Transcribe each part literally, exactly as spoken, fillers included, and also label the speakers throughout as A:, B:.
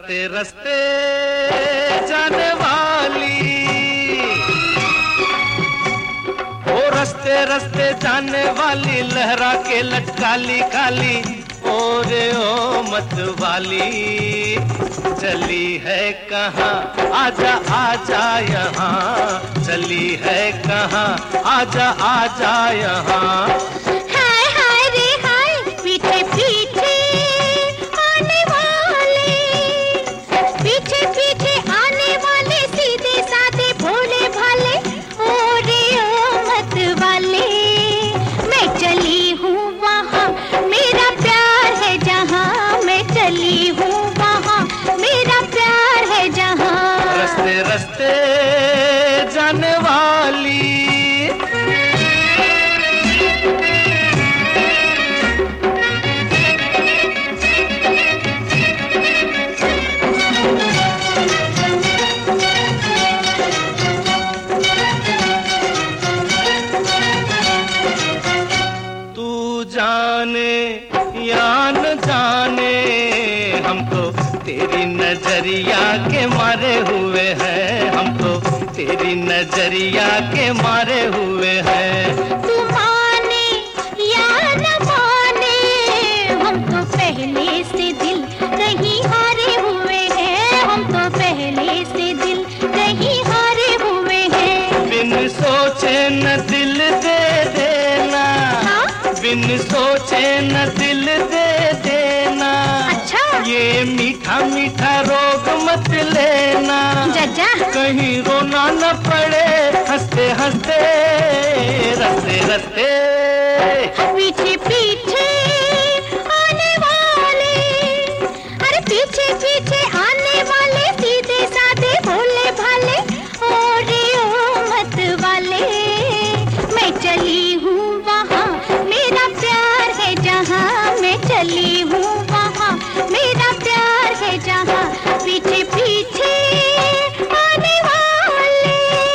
A: रस्ते रस्ते जाने वाली, ओ रस्ते रस्ते जाने वाली, लहरा के लटकाली काली, ओरे ओ मत वाली, चली है कहाँ आजा आजा यहाँ, चली है कहाँ आजा आजा यहाँ।
B: हाय हाय रे हाय, पीछे पीछे आने वाले, पीछे पीछे आने वाले, सीधे साधे भोले भाले, ओरे ओ मत वाले, मैं चली हूँ वहाँ मेरा प्यार है जहाँ, मैं चली हूँ वहाँ मेरा प्यार है जहाँ।
A: रस्ते रस्ते जाने वाली, तू जाने या न जाने, हम तो तेरी नजरिया के मारे हुए हैं, हम तो तेरी नजरिया के मारे हुए हैं।
B: तू माने या न माने, हम तो पहले से दिल कहीं हारे हुए हैं, हम तो पहले से दिल कहीं हारे हुए हैं।
A: बिन सोचे न दिल दे देना,
B: हाँ?
A: बिन सोचे न दिल दे देना,
B: अच्छा
A: ये मीठा मीठा रोग मत लेना,
B: जजा
A: कहीं रोना न पड़े हंसते हंसते, रस्ते रस्ते
B: पीछे पीछे आने वाले, अरे पीछे पीछे आने वाले, सीधे साधे भोले भाले, ओरे ओ मत वाले, मैं चली हूँ वहाँ मेरा प्यार है जहाँ, मैं चली हूँ वहाँ मेरा प्यार है जहाँ, पीछे पीछे आने वाले।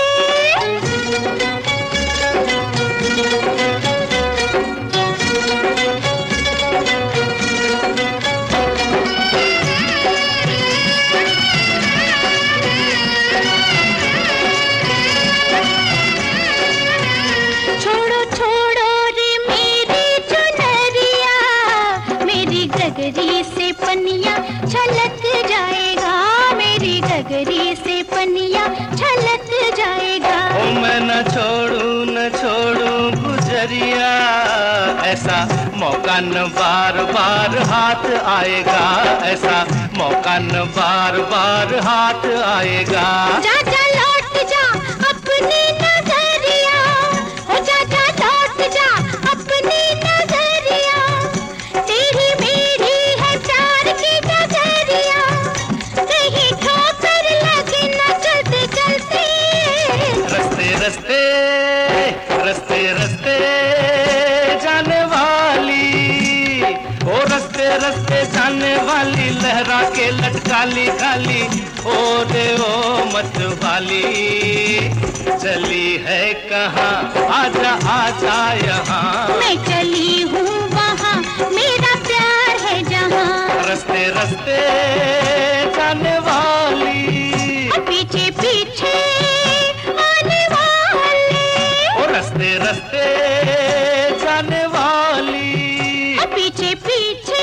B: छोड़ो छोड़ो रे मेरी चुनरिया, मेरी गगरी से पनिया छलक जाएगा, मेरी गगरी से पनिया छलक जाएगा।
A: ओ मैं न छोड़ू न छोड़ू गुजरिया, ऐसा मौका न बार बार हाथ आएगा, ऐसा मौका न बार बार हाथ आएगा।
B: जा जा लौट जा अपनी नजरिया, हो जा जा लौट जा अपनी नजरिया, तेरी मेरी है प्यार की नजरिया, कहीं ठोकर लगे न चलते चलते।
A: रस्ते रस्ते रस्ते रस्ते जाने वाली, ओ रस्ते रस्ते जाने वाली, लहरा के लटकाली काली, ओ रे ओ मत वाली, चली है कहाँ आजा आजा यहाँ,
B: मैं चली हूँ वहाँ मेरा प्यार है जहाँ।
A: रस्ते रस्ते जाने वाली,
B: पीछे पीछे आने वाले,
A: ओ रस्ते रस्ते जाने वाली,
B: पीछे पीछे